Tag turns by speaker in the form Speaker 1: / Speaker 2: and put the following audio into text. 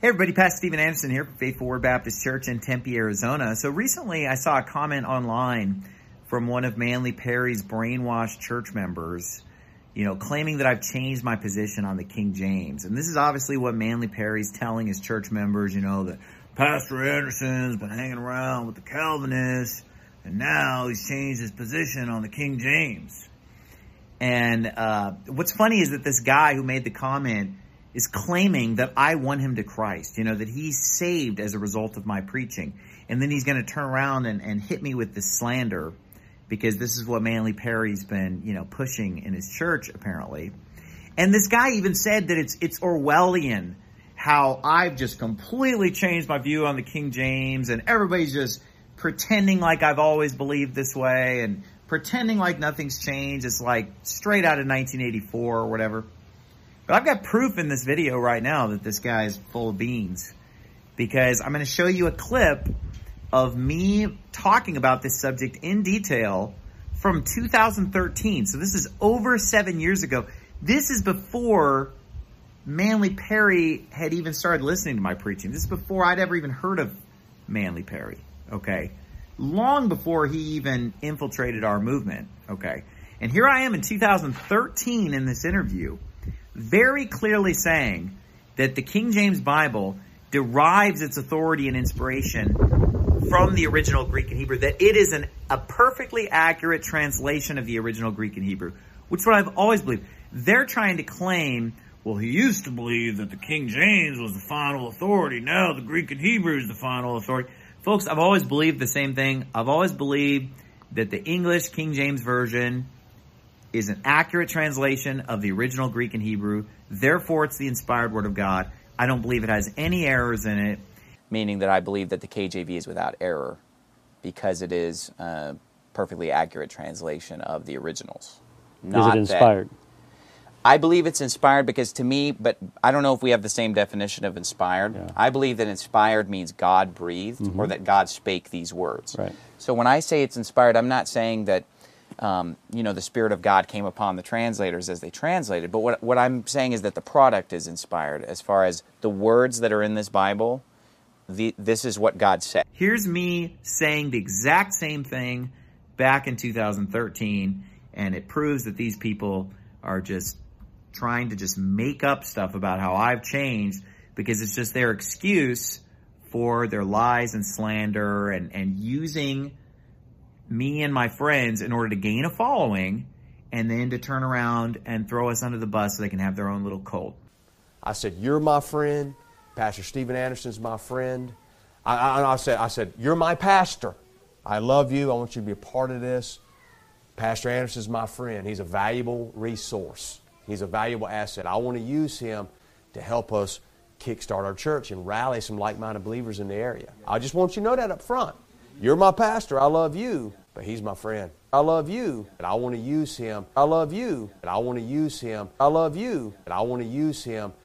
Speaker 1: Hey everybody, Pastor Steven Anderson here from Faithful Word Baptist Church in Tempe, Arizona. So recently I saw a comment online from one of Manly Perry's brainwashed church members, claiming that I've changed my position on the King James. And this is obviously what Manly Perry's telling his church members, that Pastor Anderson's been hanging around with the Calvinists and now he's changed his position on the King James. And what's funny is that this guy who made the comment is claiming that I won him to Christ, that he's saved as a result of my preaching. And then he's going to turn around and hit me with this slander because this is what Manly Perry's been, pushing in his church, apparently. And this guy even said that it's Orwellian how I've just completely changed my view on the King James and everybody's just pretending like I've always believed this way and pretending like nothing's changed. It's like straight out of 1984 or whatever. But I've got proof in this video right now that this guy is full of beans because I'm going to show you a clip of me talking about this subject in detail from 2013. So this is over 7 years ago. This is before Manly Perry had even started listening to my preaching. This is before I'd ever even heard of Manly Perry, okay? Long before he even infiltrated our movement, okay? And here I am in 2013 in this interview, very clearly saying that the King James Bible derives its authority and inspiration from the original Greek and Hebrew, that it is a perfectly accurate translation of the original Greek and Hebrew, which is what I've always believed. They're trying to claim, well, he used to believe that the King James was the final authority. Now the Greek and Hebrew is the final authority. Folks, I've always believed the same thing. I've always believed that the English King James Version is an accurate translation of the original Greek and Hebrew. Therefore, it's the inspired Word of God. I don't believe it has any errors in it.
Speaker 2: Meaning that I believe that the KJV is without error because it is a perfectly accurate translation of the originals.
Speaker 3: Is it inspired?
Speaker 2: I believe it's inspired because to me, but I don't know if we have the same definition of inspired.
Speaker 3: Yeah.
Speaker 2: I believe that inspired means God breathed or that God spake these words.
Speaker 3: Right.
Speaker 2: So when I say it's inspired, I'm not saying that the Spirit of God came upon the translators as they translated. But what I'm saying is that the product is inspired as far as the words that are in this Bible. This is what God said.
Speaker 1: Here's me saying the exact same thing back in 2013, and it proves that these people are just trying to just make up stuff about how I've changed because it's just their excuse for their lies and slander and using me and my friends in order to gain a following and then to turn around and throw us under the bus so they can have their own little cult.
Speaker 4: I said, you're my friend. Pastor Steven Anderson's my friend. I said, you're my pastor. I love you. I want you to be a part of this. Pastor Anderson's my friend. He's a valuable resource. He's a valuable asset. I want to use him to help us kickstart our church and rally some like-minded believers in the area. I just want you to know that up front. You're my pastor. I love you, but he's my friend. I love you, and I want to use him. I love you, and I want to use him. I love you, and I want to use him